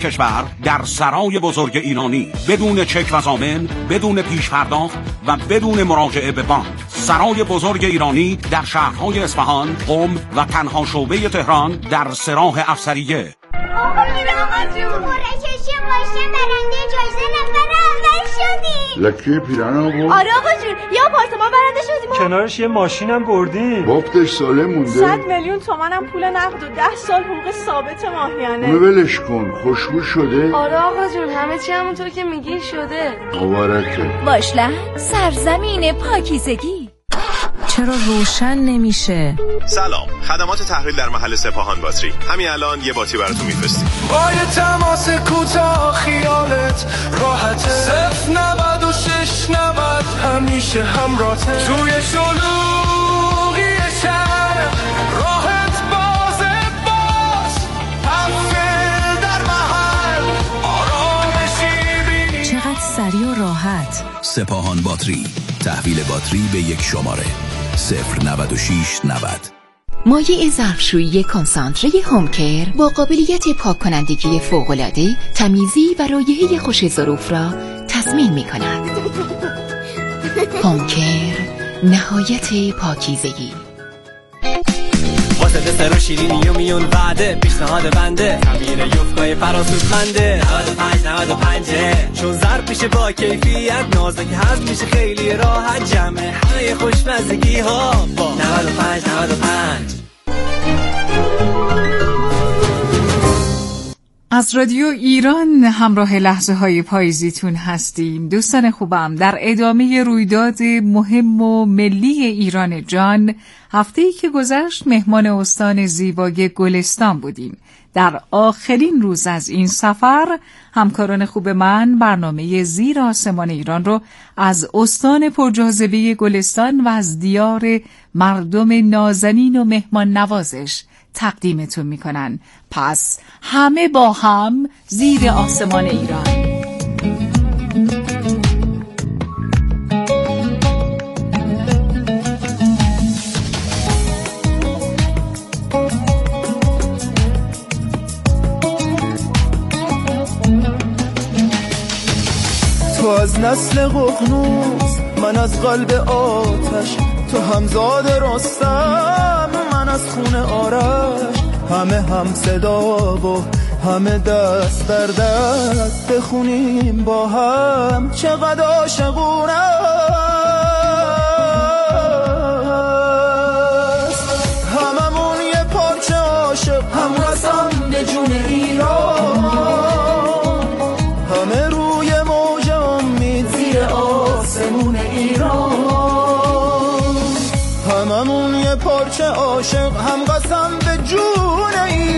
کشور در سرای بزرگ ایرانی بدون چک و ضامن، بدون پیش پرداخت و بدون مراجعه به بانک. سرای بزرگ ایرانی در شهرهای اصفهان، قم و تنها شعبه تهران در سراح افسریه. آقا جون مراکش ماشین برنده جایزه نفر اول شدیم. لکی پیران آقا؟ آره آقا جون، یه آپارتمان برنده شدیم. کنارش یه ماشینم بردیم. وقتش ساله مونده. 100 میلیون تومنم پول نقد و 10 سال حقوق ثابت ماهیانه. اونو ولش کن، خوشبو شده؟ آره آقا جون، همه چی همونطور که میگی شده. مبارکه. باشلند، سرزمین پاکیزگی. چرا روشن نمیشه؟ سلام، خدمات تحویل در محل سپاهان باتری. همین الان یه باتری براتون میفرستیم. با یه تماس کوتاه خیالت راحته. 09690 همیشه همراهته. توی شلوغی شهر راحت باز تحویل در محل آرامشی بینی. چقدر سریع و راحت. سپاهان باتری، تحویل باتری به یک شماره 09690. مایع ظرفشویی کنسانتره هومکر با قابلیت پاک کنندگی فوق‌العاده، تمیزی و رایحه خوش ظروف را تضمین می‌کند. هومکر، نهایت پاکیزگی. واسه دسر و شیرینی و میون وعده، پیشنهاد بنده خمیر یوفقای فراسودمنده. 95 چون ظرف میشه با کیفیت، نازک هضم میشه خیلی راحت، جمع همه خوشمزگی ها با 95. از رادیو ایران همراه لحظه های پاییزیتون هستیم. دوستان خوبم، در ادامه رویداد مهم و ملی ایران جان، هفته‌ای که گذشت مهمان استان زیبای گلستان بودیم. در آخرین روز از این سفر همکاران خوب من برنامه زیر آسمان ایران رو از استان پرجاذبه گلستان و از دیار مردم نازنین و مهمان نوازش تقدیمتون میکنن. پس همه با هم زیر آسمان ایران. تو از نسل ققنوس، من از قلب آتش، تو همزاد رستم، من از خون آرش. همه هم صدا و همه دست در دست، بخونیم با هم چقدر عاشقونه است. هممون یه پارچه عاشق، هم رسم به جون ایران. همه روی موج امید زیر آسمون ایران. هممون یه پارچه عاشق، هم قسم به جون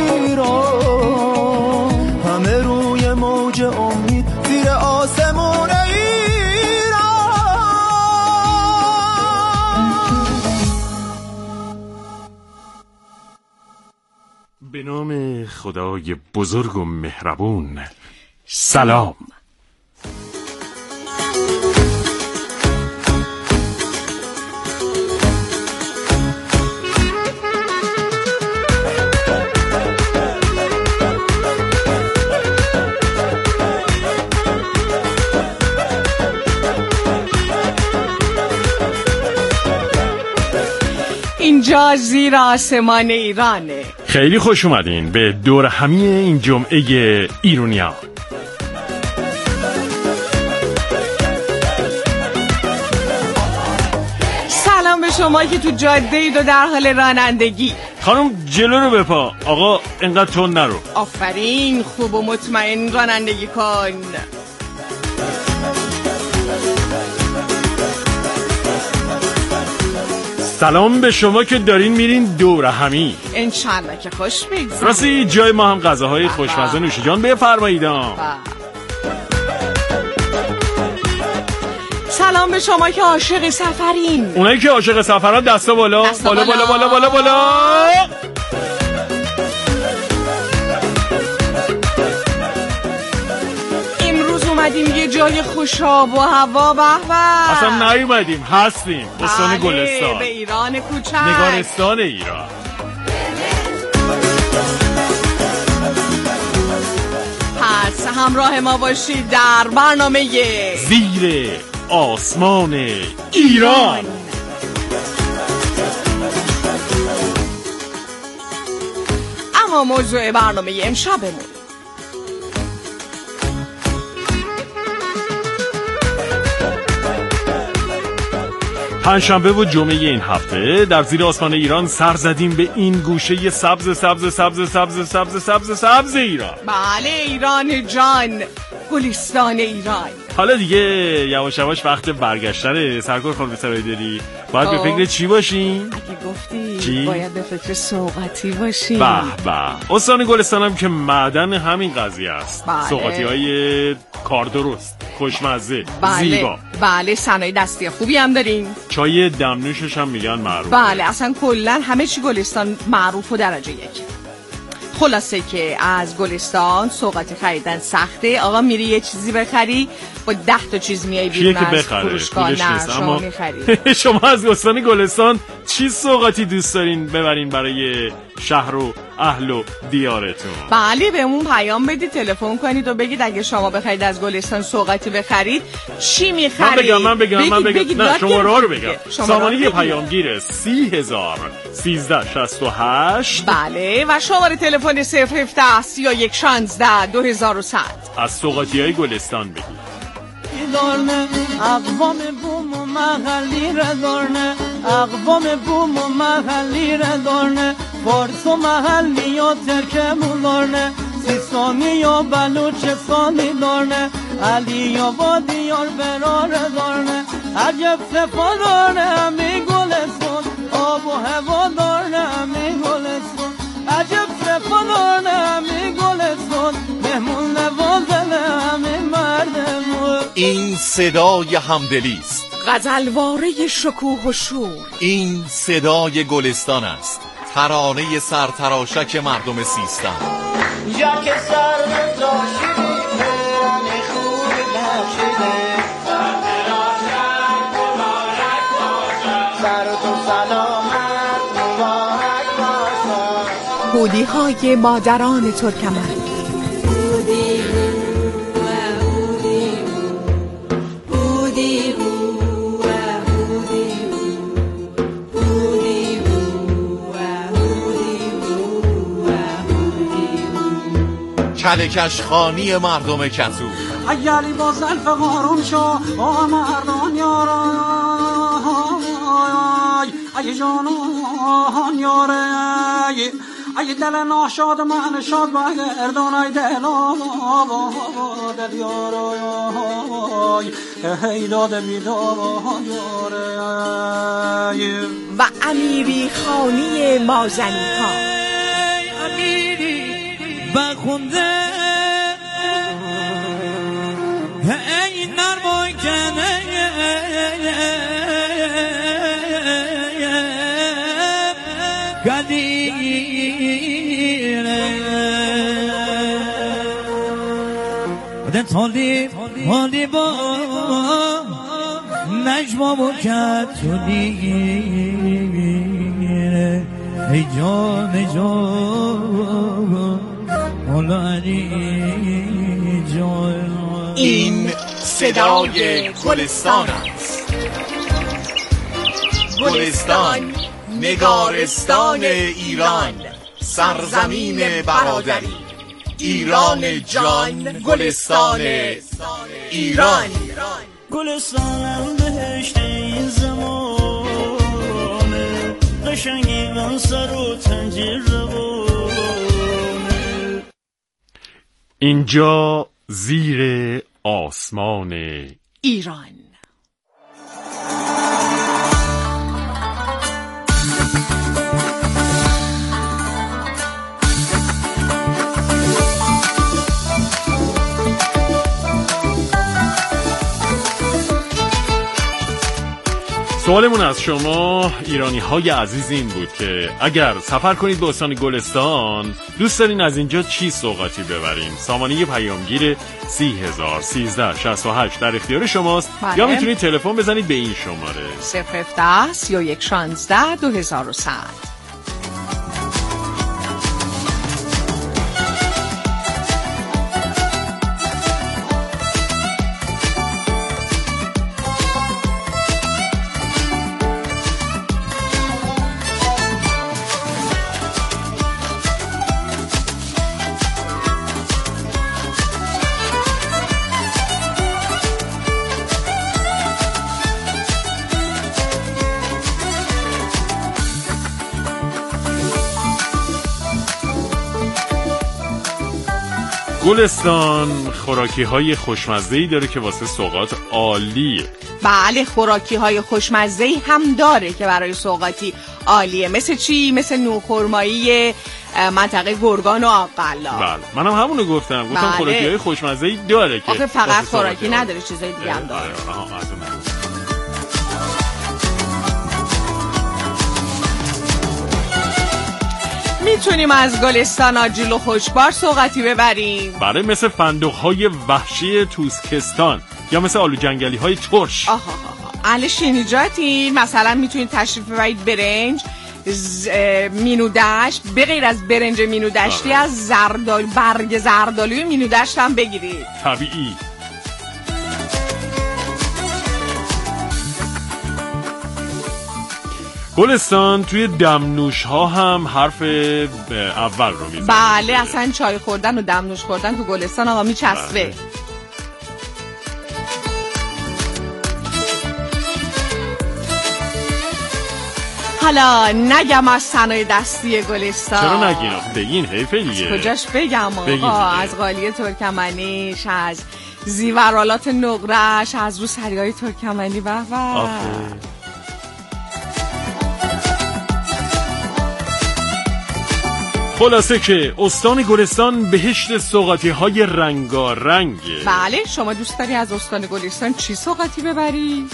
ایران. همه روی موج امید زیر آسمون ایران. به نام خدای بزرگ و مهربون. سلام. اینجا زیر آسمان ایرانه. خیلی خوش اومدین به دور همی این جمعه ایرونیا. سلام به شما که تو جاده اید و در حال رانندگی. خانم جلو رو بپا، آقا اینقدر تند نرو. آفرین، خوب و مطمئن رانندگی کن. سلام به شما که دارین میرین دور همی. انشالله که خوش بگذارید. راستی جای ما هم غذاهای خوشمزه نوش جان بفرمایید. سلام به شما که عاشق سفرین. اونایی که عاشق سفران دستا بالا. بالا بالا بالا بالا بالا. اومدیم یه جای خوشاب و هوا به به. اصلا نیومدیم، هستیم استان گلستان، به ایران کوچک، نگارستان ایران. همراه ما باشید در برنامه زیر آسمان ایران. اما موضوع برنامه امشبمون پنجشنبه و جمعه این هفته در زیر آسمان ایران سر زدیم به این گوشه سبز سبز سبز سبز سبز سبز سبز ایران. بله ایران جان، گلستان ایران. حالا دیگه یواش یواش وقت برگشتن سرکار خانم سرایداری. باید به فکر چی باشیم؟ اگه گفتی چی؟ باید به فکر سوغاتی باشیم. به به، استان گلستان هم که معدن همین قضیه است. بله. سوغاتی های کار درست، خوشمزه، زیبا. بله صنایع دستی خوبی هم داریم. چای دمنوشش هم میگن معروف. بله اصلا کلا همه چی گلستان معروف و درجه یک. خلاصه که از گلستان سوغاتی خریدن سخته. آقا میری یه چیزی بخری با 10 تا چیز میای بیرون از فروشگاه. نه شما میخری. شما از استان گلستان چی سوغاتی دوست دارین ببرین برای شهر و اهل و دیارتون؟ بله بهمون پیام بدید، تلفن کنید و بگید اگه شما بخرید از گلستان سوغاتی بخرید چی میخرید. من بگم نه شماره رو بگم. سامانه پیامگیر 30,000-1368. بله و شماره تلفن 017-3116-2100. از سوغاتی های گلستان بگید. دارنه اقوام بوم و محلی را دارنه، اقوام بوم و محلی را دارنه، فارس و محلی یا ترکمون دارنه، سیستانی یا بلوچستانی دارنه، علی آباد دیار برار دارنه، عجب صفا دارنه همی گلستان، آب و هوا دارنه همی گلستان، عجب صفا دارنه همی گلستان، مهمون نوازنه همی مردمون. این صدای همدلی است، غزلواره شکوه و شور. این صدای گلستان است، ترانه سرتراشک مردم سیستان. یا که سر داشتی پیرانی خوب بخشیده، سرتراشک مبارک باشد، سر تو سلامت مبارک باشد. هودی های مادران ترکمن. کلکش خانی مردم کتو. اگلی با زلف قارون شو آه مردان یارای، ای جانان یارای، ای دل ناشاد من شاد بگردان، ای دل آباد یارای، ای داد بیداد یارای. و امیری خانی مازنی ها. بخونده ای نرمای کنه قدیره ده تالی با نجمه و کتونیره ای جان جان. این صدای گلستان است، گلستان نگارستان ایران، سرزمین برادری، ایران جان، گلستان ایران. گلستانم بهشت این زمانه، قشنگی من سر و تنجیر روانه. اینجا زیر آسمان ایران. سوالمون از شما ایرانی های عزیز این بود که اگر سفر کنید به استان گلستان دوست دارین از اینجا چی سوغاتی ببرین؟ سامانه پیامگیر 30,000-1368 در اختیار شماست. بله. یا میتونید تلفن بزنید به این شماره 017-3116-2100. گلستان خوراکی های خوشمزه‌ای داره که واسه سوغات عالیه. بله خوراکی های خوشمزه‌ای هم داره که برای سوغاتی عالیه. مثل چی؟ مثل نوخرمایی منطقه گرگان و آق‌قلا. بله منم همونو گفتم خوراکی های خوشمزه‌ای داره که آخه فقط خوراکی نداره، چیزای دیگه هم داره. میتونیم از گلستان آجیل و خوشبار سوغاتی ببریم. بله مثل فندق‌های وحشی توسکستان یا مثل آلو جنگلی های ترش. اهل شینیجاتین مثلا میتونید تشریف ببرید برنج مینودشت، به غیر از برنج مینودشتی از برگ زردالوی مینودشت هم بگیرید. طبیعی. گلستان توی دمنوش ها هم حرف اول رو میزنه. بله اصلا چای خوردن و دمنوش خوردن تو گلستان آقا میچسبه. حالا نگم از صنایع دستی گلستان. چرا نگین؟ بگین حیفه دیگه. کجاش بگم آقا؟ از قالیه ترکمنیش، از زیورالات نقرش، از روسریای ترکمنی به به. خلاصه که استان گلستان بهشت سوغاتی های رنگارنگه. بله شما دوست داری از استان گلستان چی سوغاتی ببری؟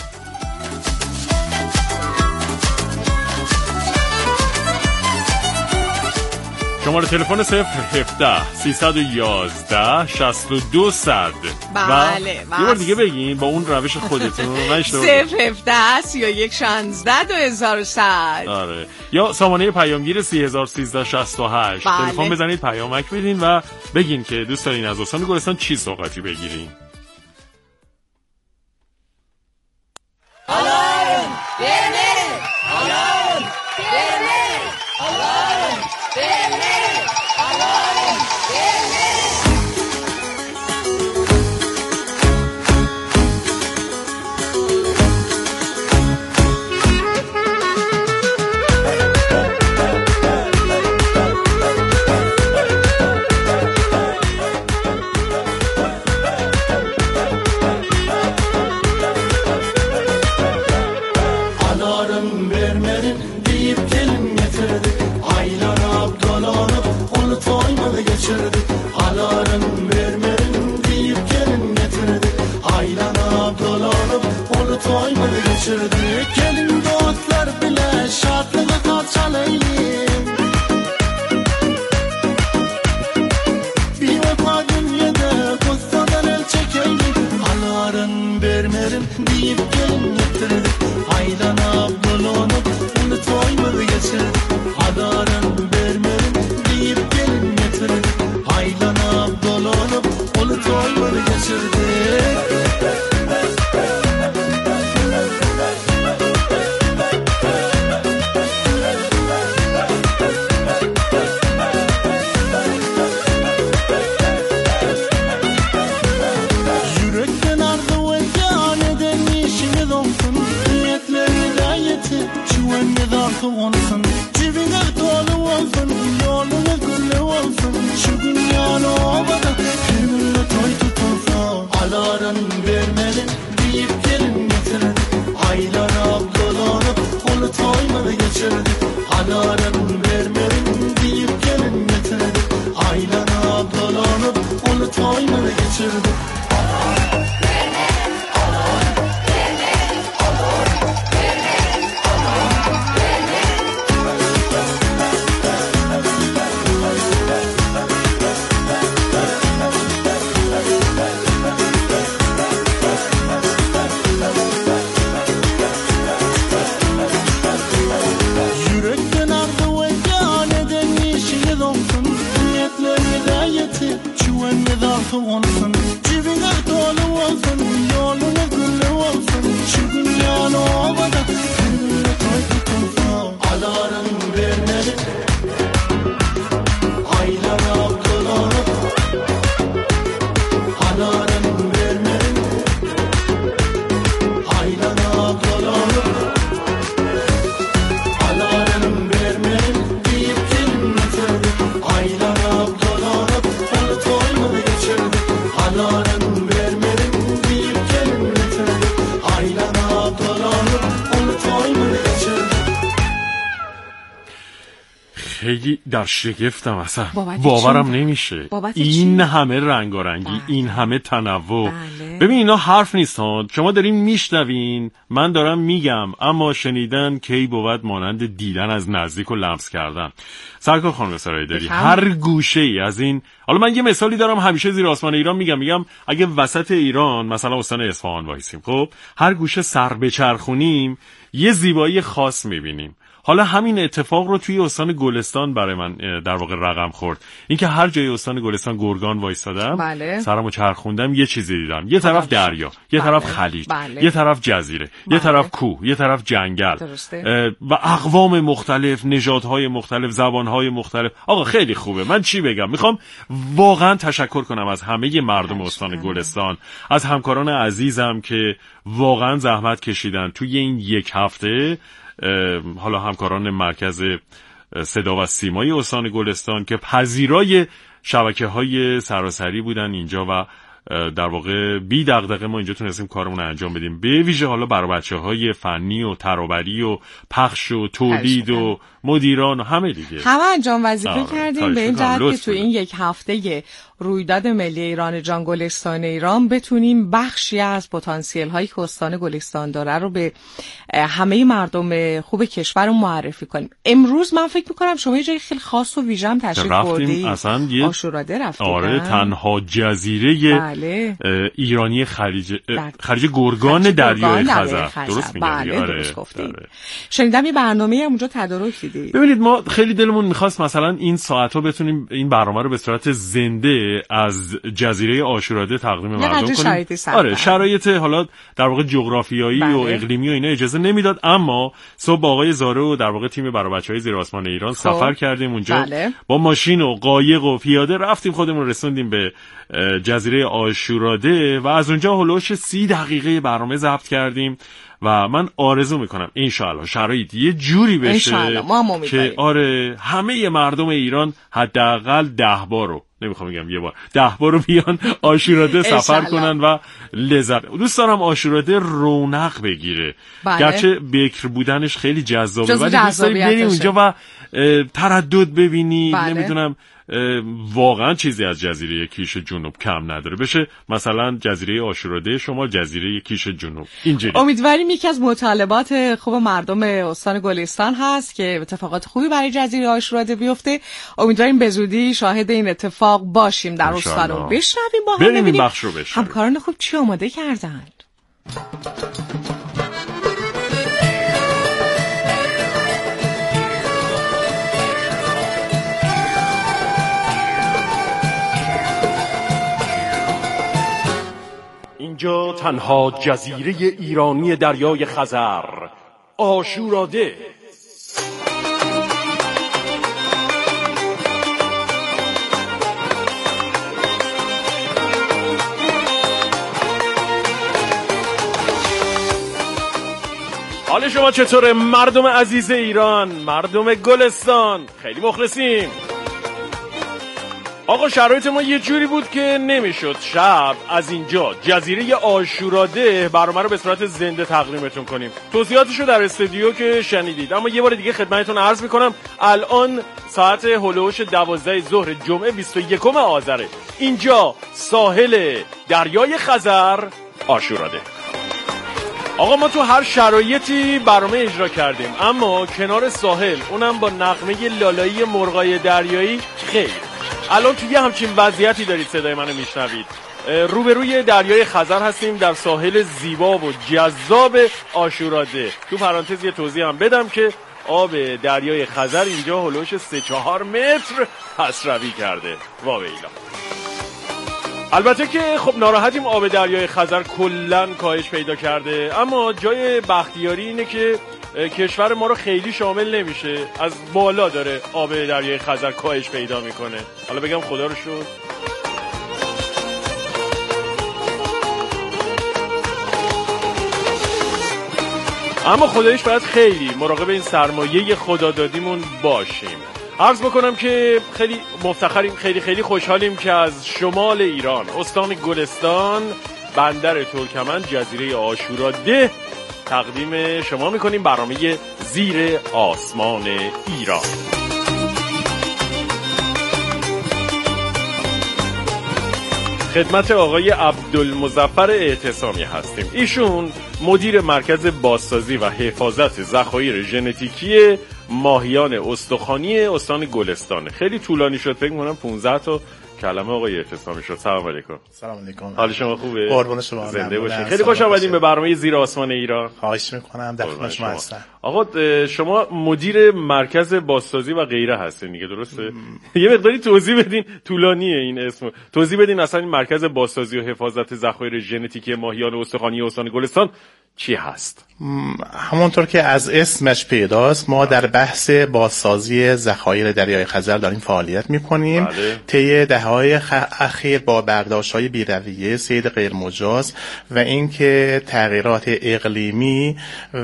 شماره تلفن 017 311 62 100. بله یه بار دیگه بگین با اون روش خودتون. 017 31 16 2100. آره یا سامانه پیامگیر 3013 68. تلفن بزنید پیامک بدین و بگین که دوست دارین از استان گلستان چی سوغاتی بگیرین. خیلی در شگفتم اصلا باورم نمیشه این همه رنگارنگی این همه تنوع. ببین اینا حرف نیست ها، شما دارین میشنوین من دارم میگم، اما شنیدن کی بود مانند دیدن از نزدیک و لمس کردن. سرکار خانم سرایداری هر گوشه ای از این، حالا من یه مثالی دارم همیشه زیر آسمان ایران میگم اگه وسط ایران مثلا استان اصفهان وایسیم، خب هر گوشه سر بچرخونیم یه زیبایی خاص میبینیم. حالا همین اتفاق رو توی استان گلستان برای من در واقع رقم خورد. اینکه هر جای استان گلستان گرگان وایسادم، سرمو چرخوندم، یه چیزی دیدم. یه طرف دریا، یه طرف خلیج، یه طرف جزیره، یه طرف کوه، یه طرف جنگل و اقوام مختلف، نژادهای مختلف، زبانهای مختلف. آقا خیلی خوبه. من چی بگم؟ میخوام واقعا تشکر کنم از همه مردم استان گلستان، از همکاران عزیزم که واقعا زحمت کشیدن توی این یک هفته. حالا همکاران مرکز صدا و سیمای استان گلستان که پذیرای شبکه‌های سراسری بودن اینجا و در واقع بی دغدغه ما اینجا تونستیم کارمون رو انجام بدیم. به ویژه حالا برای بچه‌های فنی و ترابری و پخش و تولید و مدیران و همه دیگه همه انجام وظیفه کردیم به این جهت که تو این یک هفته رویداد ملی ایران جان گلستان ایران بتونیم بخشی از پتانسیل هایی که استان گلستان داره رو به همه مردم خوب کشور معرفی کنیم. امروز من فکر میکنم شما یه جای خیلی خاص و ویژه تشریف بردید. آشوراده رفتیم. آره تنها جزیره ایرانی خلیج گرگان دریای خزر. درست میگم؟ بله درست گفتید. شنیدم یه برنامه‌ای اونجا تدارک دیدید. ببینید ما خیلی دلمون می‌خواست مثلا این ساعت‌ها بتونیم این برنامه رو به صورت زنده از جزیره آشوراده تقدیم مردم کنیم. آره شرایط حالا در واقع جغرافیایی و اقلیمی و اینا اجازه نمیداد، اما صبح با آقای زاره و در واقع تیم برای بچهای زیر آسمان ایران سفر کردیم اونجا. با ماشین و قایق و پیاده رفتیم، خودمون رسوندیم به جزیره آشوراده و از اونجا هولوش 30 دقیقه برنامه ضبط کردیم و من آرزو میکنم انشاءالله شرایط یه جوری بشه که آره همه مردم ایران حداقل 10 بار رو، نمیخوام بگم یه بار، 10 بار رو بیان آشوراده سفر کنن و لذت. دوست دارم آشوراده رونق بگیره. گرچه بکر بودنش خیلی جذابه ولی دوست داری بری اونجا و تردد ببینی. نمیدونم واقعا چیزی از جزیره کیش جنوب کم نداره، بشه مثلا جزیره آشوراده شمال، جزیره کیش جنوب. اینجوری امیدواریم یکی از مطالبات خوب مردم استان گلستان هست که اتفاقات خوبی برای جزیره آشوراده بیفته. امیدواریم به زودی شاهد این اتفاق باشیم در استان رو بشنویم با هم، ببینیم همکاران خوب چی آماده کردند. اینجا تنها جزیره ایرانی دریای خزر، آشوراده. حال شما چطوره مردم عزیز ایران، مردم گلستان؟ خیلی مخلصیم. آقا شرایط ما یه جوری بود که نمیشد شب از اینجا جزیره آشوراده برنامه رو به صورت زنده تقدیمتون کنیم. توضیحاتشو در استودیو که شنیدید، اما یه بار دیگه خدمتتون عرض میکنم الان ساعت هلوش 12 ظهر جمعه 21 آذره. اینجا ساحل دریای خزر، آشوراده. آقا ما تو هر شرایطی برنامه اجرا کردیم، اما کنار ساحل، اونم با نغمه لالایی مرغای دریایی، خیر الان توی همچین وضعیتی دارید صدای منو میشنوید. روبروی دریای خزر هستیم در ساحل زیبا و جذاب آشوراده. تو پرانتز یه توضیح هم بدم که آب دریای خزر اینجا هلوش 3-4 متر پسروی کرده. واویلا. البته که خب ناراحتیم آب دریای خزر کلن کاهش پیدا کرده، اما جای بختیاری اینه که کشور ما رو خیلی شامل نمیشه، از بالا داره آب دریای خزر کاهش پیدا میکنه. حالا بگم خدا رو شکر. اما خدایش باید خیلی مراقب این سرمایه خدادادیمون باشیم. عرض بکنم که خیلی مفتخریم، خیلی خوشحالیم که از شمال ایران، استان گلستان، بندر ترکمن، جزیره آشوراده تقدیم شما میکنیم برنامه زیر آسمان ایران. خدمت آقای عبدالمظفر اعتصامی هستیم. ایشون مدیر مرکز بازسازی و حفاظت ذخایر ژنتیکی ماهیان استخوانی استان گلستان. خیلی طولانی شد، فکر می‌کنم 15 تا کلمه آقای اعتصامی شد. سلام علیکم. سلام علیکم. حال شما خوبه؟ قربون شما. زنده باشین. خیلی خوش آمدین به برنامه زیر آسمان ایران. خواهش می‌کنم، در خدمت شما هستم. آقا شما مدیر مرکز بازسازی و غیره هستین دیگه، درسته؟ یه مقداری توضیح بدین، طولانیه این اسم. توضیح بدین اصلا این مرکز بازسازی و حفاظت ذخایر ژنتیکی ماهیان استخوانی استان گلستان چی هست؟ همونطور که از اسمش پیداست، ما در بحث بازسازی ذخایر دریای خزر داریم فعالیت می‌کنیم. طی دهه‌های اخیر با برداشت‌های بی‌رویه، صید غیرمجاز و اینکه تغییرات اقلیمی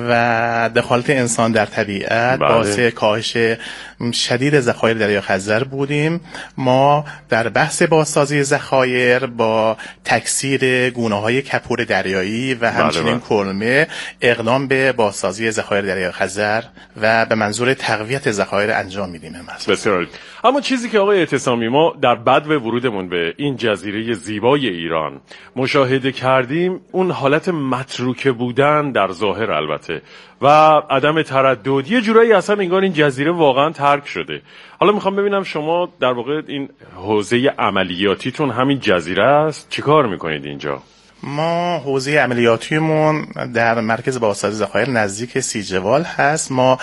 و دخالت انسان در طبیعت باعث کاهش شدید ذخایر دریای خزر بودیم. ما در بحث بازسازی ذخایر با تکثیر گونه‌های کپور دریایی و همچنین کلمه اقدام به بازسازی ذخایر دریای خزر و به منظور تقویت ذخایر انجام میدیم. بسیار. اما چیزی که آقای اعتصامی ما در بدو ورودمون به این جزیره زیبای ایران مشاهده کردیم، اون حالت متروکه بودن در ظاهر البته و عدم تردد، یه جورایی اصلا انگار این جزیره واقعا ترک شده. حالا میخوام ببینم شما در واقع این حوزه عملیاتیتون همین جزیره است، چیکار میکنید اینجا؟ ما حوزه عملیاتیمون در مرکز بازسازی ذخایر نزدیک سیجوال هست. ما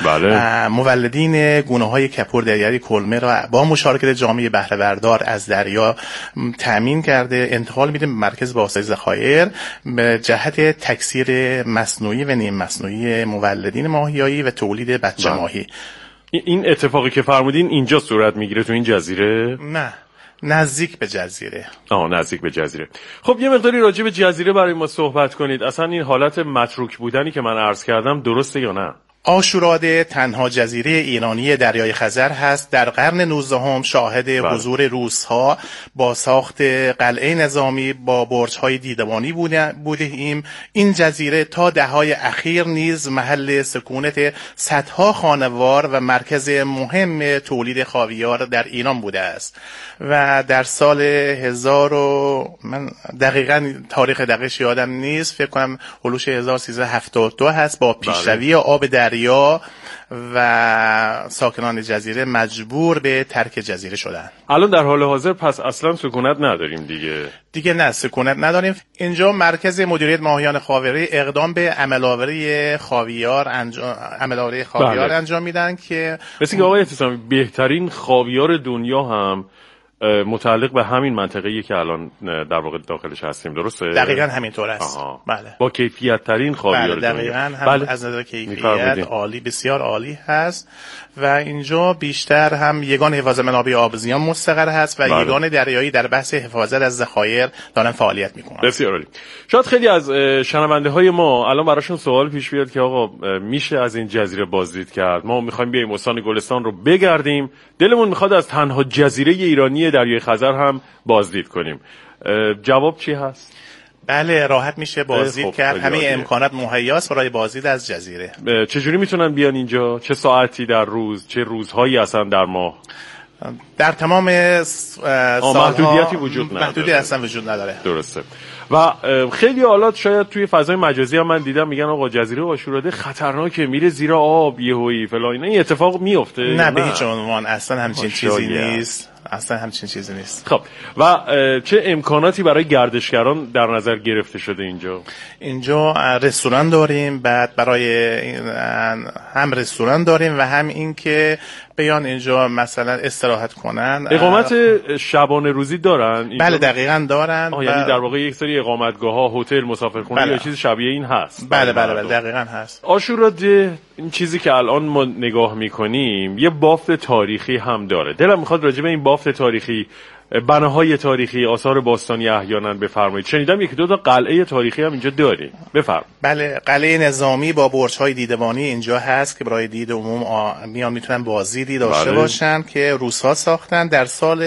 مولدین گونه‌های کپور دریایی کلمه را با مشارکت جامعه بهره بردار از دریا تامین کرده انتقال میدیم به مرکز بازسازی ذخایر به جهت تکثیر مصنوعی و نیم مصنوعی مولدین ماهیایی و تولید بچه ماهی. این اتفاقی که فرمودین اینجا صورت میگیره تو این جزیره؟ نه، نزدیک به جزیره. نزدیک به جزیره. خب یه مقداری راجع به جزیره برای ما صحبت کنید. اصلا این حالت متروک بودنی که من عرض کردم درسته یا نه؟ آشوراده تنها جزیره ایرانی دریای خزر هست. در قرن 19 شاهد حضور روس‌ها با ساخت قلعه نظامی با برج‌های دیدبانی بودیم. این جزیره تا دهه‌های اخیر نیز محل سکونت صدها خانوار و مرکز مهم تولید خاویار در ایران بوده است و در سال من دقیقاً تاریخ دقیقش یادم نیست، فکر کنم هلوش 1372 هست، با پیشروی آب دریا و ساکنان جزیره مجبور به ترک جزیره شدن. الان در حال حاضر پس اصلا سکونت نداریم دیگه نه، سکونت نداریم. اینجا مرکز مدیریت ماهیان خاویاری اقدام به عمل‌آوری خاویار انجام میدن که مثل که آقای اعتصامی بهترین خاویار دنیا هم متعلق به همین منطقه‌ای که الان در واقع داخلش هستیم، درسته؟ دقیقاً همینطور است. بله. با کیفیت ترین خاویار دنیا. دقیقاً از نظر کیفیت عالی، بسیار عالی هست و اینجا بیشتر هم یگان حفاظت منابع آبزیان مستقر هست و یگان دریایی در بحث حفاظت از ذخایر دارن فعالیت میکنن. بسیار عالی. شاید خیلی از شنونده‌های ما الان براشون سوال پیش بیاد که آقا میشه از این جزیره بازدید کرد؟ ما می‌خوایم بیایم استان گلستان رو بگردیم، دلمون می‌خواد از تنها جزیره ایرانی دریای خزر هم بازدید کنیم. جواب چی هست؟ بله، راحت میشه بازدید کرد. همه امکانات مهیاست برای بازدید از جزیره. چجوری میتونن بیان اینجا؟ چه ساعتی در روز؟ چه روزهایی اصلا در ماه؟ در تمام سالها محدودیتی وجود نداره. محدودیتی اصلا وجود نداره. درسته. و خیلی حالات شاید توی فضای مجازی هم من دیدم میگن آقا جزیره آشوراده خطرناکه، میره زیر آب یهویی فلان. این اتفاق میفته؟ نه، به هیچ عنوان اصلا همچین چیزی نیست. اصلا همچین چیزی نیست. خب و چه امکاناتی برای گردشگران در نظر گرفته شده اینجا رستوران داریم، بعد برای هم رستوران داریم و هم این که بیان اینجا مثلا استراحت کنن. اقامت شبانه روزی دارن اینجا؟ بله دقیقاً دارن. یعنی در واقع یک سری اقامتگاه‌ها، هتل، مسافرخونه یا چیز شبیه این هست؟ بله دقیقاً هست. آشوراده این چیزی که الان ما نگاه می‌کنیم یه بافت تاریخی هم داره. دلم می‌خواد راجع به این بافت تاریخی، بناهای تاریخی، آثار باستانی احیانا بفرمایید. شنیدم یکی دو تا قلعه تاریخی هم اینجا داریم. بفرمایید. بله، قلعه نظامی با برج‌های دیدبانی اینجا هست که برای دید عموم میتونن بازدیدی داشته باشن که روس‌ها ساختن. در سال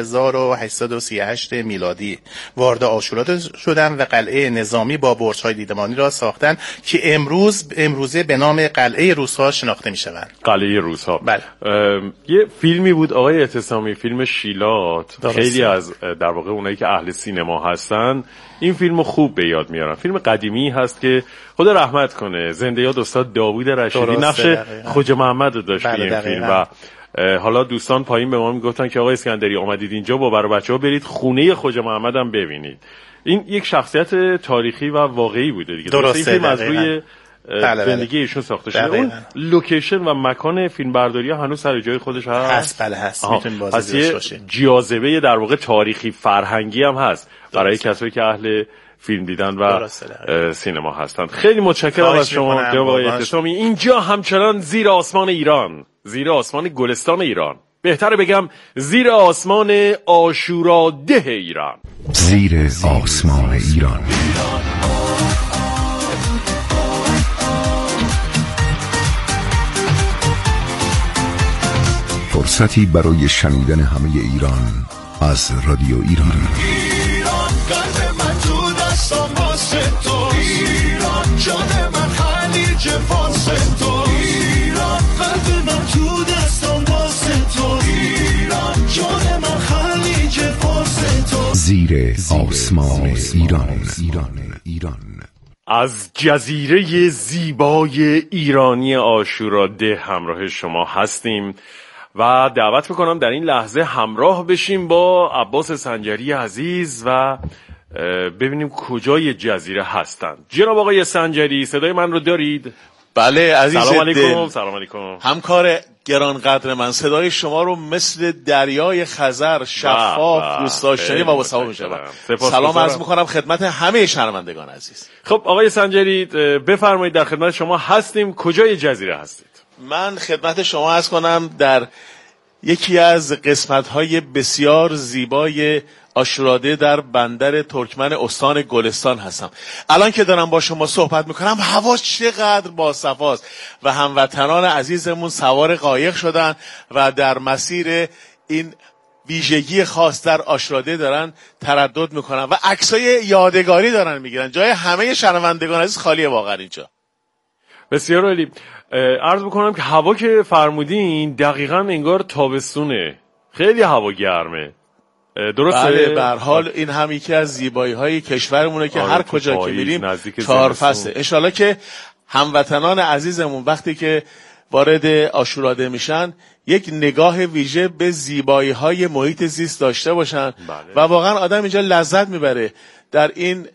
1838 میلادی وارد آشوراده شدن و قلعه نظامی با برج‌های دیدبانی را ساختن که امروزه به نام قلعه روس‌ها شناخته میشوند. قلعه روس‌ها. بله. یه فیلمی بود آقای اعتصامی، فیلم شیلات، خیلی از در واقع اونایی که اهل سینما هستن این فیلمو خوب به یاد میارن. فیلم قدیمی هست که خدا رحمت کنه زنده یاد استاد داوود رشیدی نقش خواجه محمد رو داشت توی این فیلم و حالا دوستان پایین به ما میگفتن که آقای اسکندری آمدید اینجا با برای بچه‌ها برید خونه خواجه محمد هم ببینید. این یک شخصیت تاریخی و واقعی بوده دیگه. درسته. این فیلم از روی زندگی ایشون ساخته شده. اون لوکیشن و مکان فیلمبرداری هنوز سر جای خودش هست. بله هست. میتونید بازی داشته باشه. جاذبه در واقع تاریخی فرهنگی هم هست برای کسایی که اهل فیلم دیدن و سینما هستند. خیلی متشکرم از شما جناب آقای اعتصامی. اینجا همچنان زیر آسمان ایران، زیر آسمان گلستان ایران، بهتره بگم زیر آسمان عاشوراده ایران، زیر آسمان ایران. فرصتی برای شنیدن همه ایران از رادیو ایران. ایران قلب من تو دستم واسه تو، ایران جان من خلیج فارس تو، ایران قلب من تو دستم واسه تو، ایران جان من خلیج فارس تو. زیر آسمان ایران. از جزیره زیبای ایرانی عاشوراده همراه شما هستیم و دعوت میکنم در این لحظه همراه بشیم با عباس سنجری عزیز و ببینیم کجای جزیره هستند. جناب آقای سنجری صدای من رو دارید؟ بله عزیز سلام علیکم. سلام علیکم. همکار گرانقدر من، صدای شما رو مثل دریای خزر شفاف دوست داشتنی و با ثواب میشنوم. سلام عرض میکنم خدمت همه شنوندگان عزیز. خب آقای سنجری بفرمایید در خدمت شما هستیم. کجای جزیره هستید؟ من خدمت شما عرض کنم در یکی از قسمت‌های بسیار زیبای عاشوراده در بندر ترکمن استان گلستان هستم. الان که دارم با شما صحبت میکنم هوا چقدر باصفاست و هموطنان عزیزمون سوار قایق شدن و در مسیر این ویژگی خاص در عاشوراده دارن تردد میکنن و عکسای یادگاری دارن میگیرن. جای همه شنوندگان عزیز خالیه واقعا اینجا. بسیار عالی. عرض بکنم که هوا که فرمودین دقیقاً انگار تابستونه، خیلی هوا گرمه. درسته؟ بله به هر حال این هم یکی از زیبایی های کشورمونه که هر کجا که میریم 4 فصله. انشالله که هموطنان عزیزمون وقتی که وارد عاشوراده میشن یک نگاه ویژه به زیبایی های محیط زیست داشته باشن و واقعا آدم اینجا لذت میبره در این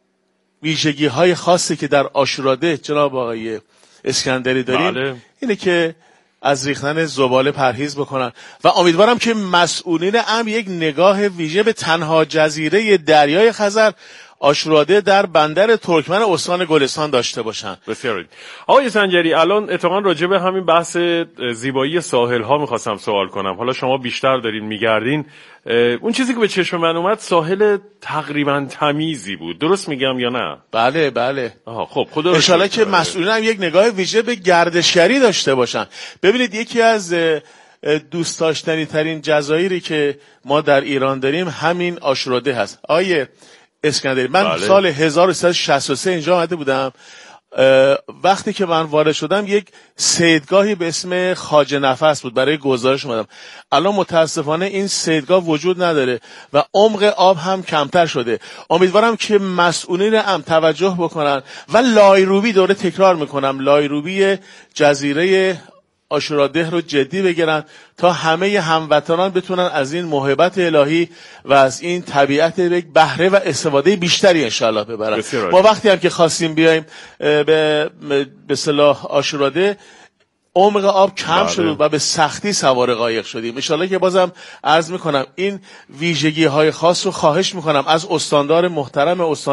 ویژگی های خاصی که در عاشوراده جناب آقای اسکندری داریم. اینه که از ریختن زباله پرهیز بکنن و امیدوارم که مسئولین هم یک نگاه ویژه به تنها جزیره دریای خزر عاشوراده در بندر ترکمن استان گلستان داشته باشن. بسیار. آقای سنجری الان اتفاقا راجع به همین بحث زیبایی ساحل ها میخواستم سوال کنم. حالا شما بیشتر دارین میگردین، اون چیزی که به چشم من اومد ساحل تقریبا تمیزی بود، درست میگم یا نه؟ بله بله. خب خدا رو انشالله که مسئولین هم یک نگاه ویژه به گردشگری داشته باشن. ببینید یکی از دوست داشتنی ترین جزایری که ما در ایران داریم همین عاشوراده هست. آیه اسکندری من سال 1363 اینجا آمده بودم. وقتی که من وارد شدم یک صیدگاهی به اسم خواجه نفس بود، برای گزارش اومدم. الان متاسفانه این صیدگاه وجود نداره و عمق آب هم کمتر شده. امیدوارم که مسئولین هم توجه بکنن و لایروبی دوره تکرار میکنم، لایروبی جزیره عاشوراده رو جدی بگیرن تا همه هموطنان بتونن از این موهبت الهی و از این طبیعت بهره و استفاده بیشتری انشالله ببرن. ما وقتی هم که خواستیم بیایم به اصطلاح عاشوراده عمق آب کم شد و به سختی سوار قایق شدیم. انشالله که بازم عرض میکنم این ویژگی های خاص رو خواهش میکنم از استاندار محترم استان